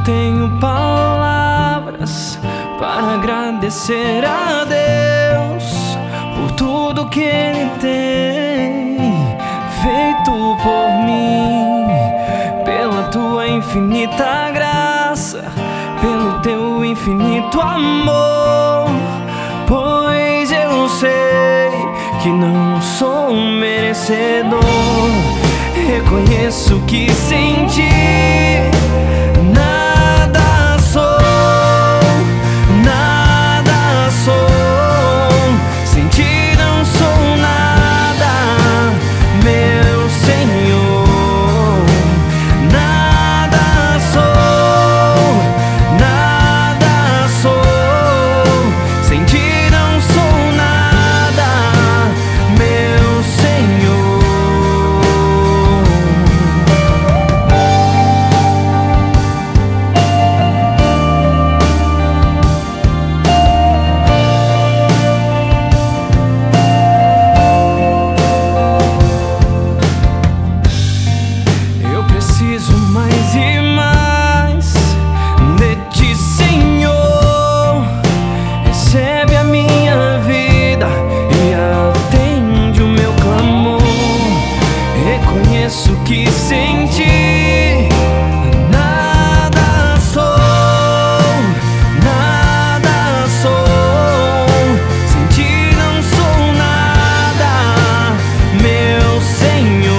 tenho palavras para agradecer a Deus por tudo que Ele tem feito por mim, pela tua infinita graça, pelo teu infinito amor. Pois eu sei que não sou merecedor, reconheço que sem ti nada sou, nada sou. Sem ti não sou nada, meu Senhor. Nada sou, nada sou. Sem ti não sou nada, meu Senhor. Preciso mais e mais de ti, Senhor. Recebe a minha vida e atende o meu clamor. Reconheço que sem ti nada sou, nada sou. Sem ti não sou nada, meu Senhor.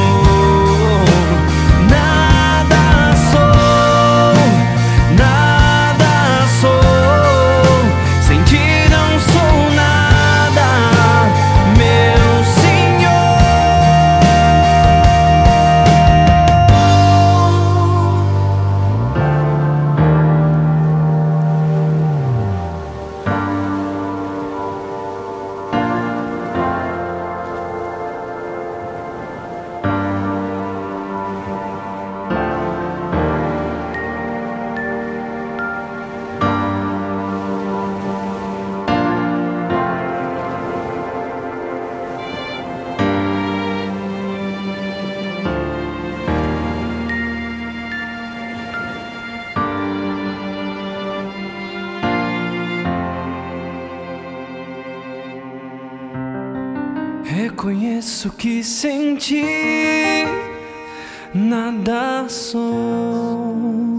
Reconheço que sem ti nada sou.